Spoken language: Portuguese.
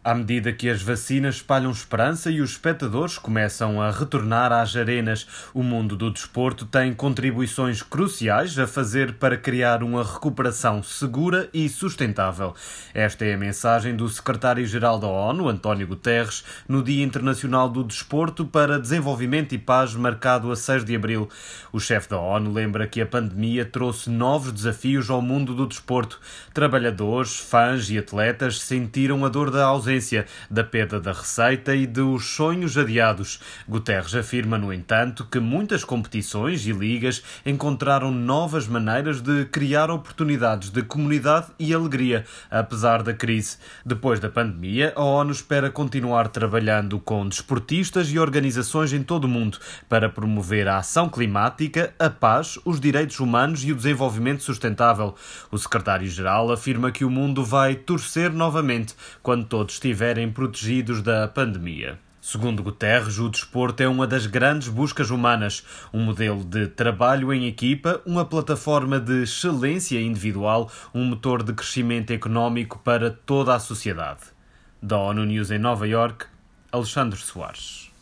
À medida que as vacinas espalham esperança e os espectadores começam a retornar às arenas, o mundo do desporto tem contribuições cruciais a fazer para criar uma recuperação segura e sustentável. Esta é a mensagem do secretário-geral da ONU, António Guterres, no Dia Internacional do Desporto para Desenvolvimento e Paz, marcado a 6 de abril. O chefe da ONU lembra que a pandemia trouxe novos desafios ao mundo do desporto. Trabalhadores, fãs e atletas sentiram a dor da ausência, da perda da receita e dos sonhos adiados. Guterres afirma, no entanto, que muitas competições e ligas encontraram novas maneiras de criar oportunidades de comunidade e alegria, apesar da crise. Depois da pandemia, a ONU espera continuar trabalhando com desportistas e organizações em todo o mundo para promover a ação climática, a paz, os direitos humanos e o desenvolvimento sustentável. O secretário-geral afirma que o mundo vai torcer novamente quando todos estiverem protegidos da pandemia. Segundo Guterres, o desporto é uma das grandes buscas humanas, um modelo de trabalho em equipa, uma plataforma de excelência individual, um motor de crescimento económico para toda a sociedade. Da ONU News em Nova Iorque, Alexandre Soares.